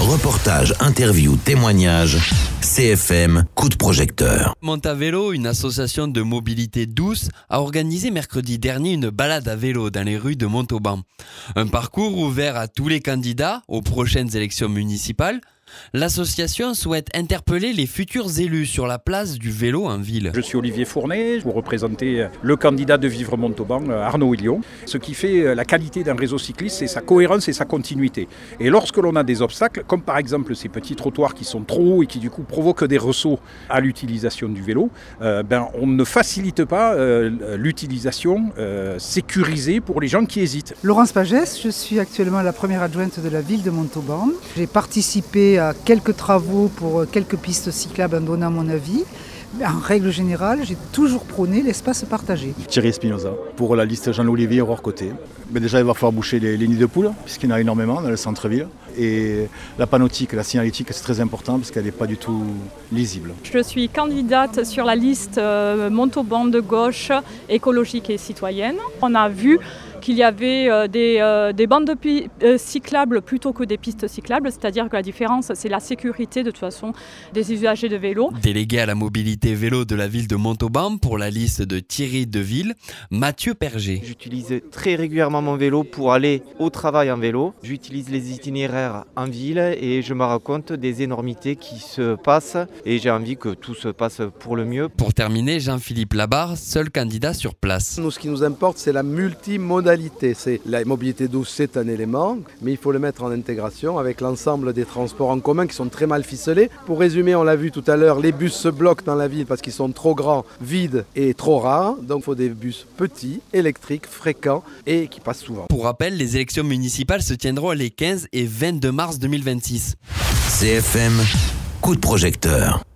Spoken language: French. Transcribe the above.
Reportages, interviews, témoignages. CFM, coup de projecteur. Monte à vélo, une association de mobilité douce, a organisé mercredi dernier une balade à vélo dans les rues de Montauban. Un parcours ouvert à tous les candidats aux prochaines élections municipales. L'association souhaite interpeller les futurs élus sur la place du vélo en ville. Je suis Olivier Fournet, vous représentez le candidat de Vivre Montauban, Arnaud Hillion. Ce qui fait la qualité d'un réseau cycliste, c'est sa cohérence et sa continuité. Et lorsque l'on a des obstacles, comme par exemple ces petits trottoirs qui sont trop hauts et qui du coup provoquent des ressauts à l'utilisation du vélo, on ne facilite pas l'utilisation sécurisée pour les gens qui hésitent. Laurence Pagès, je suis actuellement la première adjointe de la ville de Montauban. J'ai participé à quelques travaux pour quelques pistes cyclables en donnant mon avis. En règle générale, j'ai toujours prôné l'espace partagé. Thierry Espinoza, pour la liste Jean-Olivier Roire-Côté. Mais déjà, il va falloir boucher les nids de poules, puisqu'il y en a énormément dans le centre-ville. Et la panoptique, la signalétique, c'est très important, parce qu'elle n'est pas du tout lisible. Je suis candidate sur la liste Montauban de gauche, écologique et citoyenne. On a vu qu'il y avait des bandes cyclables plutôt que des pistes cyclables, c'est-à-dire que la différence, c'est la sécurité de toute façon des usagers de vélo. Délégué à la mobilité vélo de la ville de Montauban pour la liste de Thierry Deville, Mathieu Perger. J'utilise très régulièrement mon vélo pour aller au travail en vélo. J'utilise les itinéraires en ville et je me rends compte des énormités qui se passent et j'ai envie que tout se passe pour le mieux. Pour terminer, Jean-Philippe Labarre, seul candidat sur place. Nous, ce qui nous importe, c'est la multimodalité. C'est la mobilité douce, c'est un élément, mais il faut le mettre en intégration avec l'ensemble des transports en commun qui sont très mal ficelés. Pour résumer, on l'a vu tout à l'heure, les bus se bloquent dans la ville parce qu'ils sont trop grands, vides et trop rares. Donc il faut des bus petits, électriques, fréquents et qui passent souvent. Pour rappel, les élections municipales se tiendront les 15 et 22 mars 2026. CFM, coup de projecteur.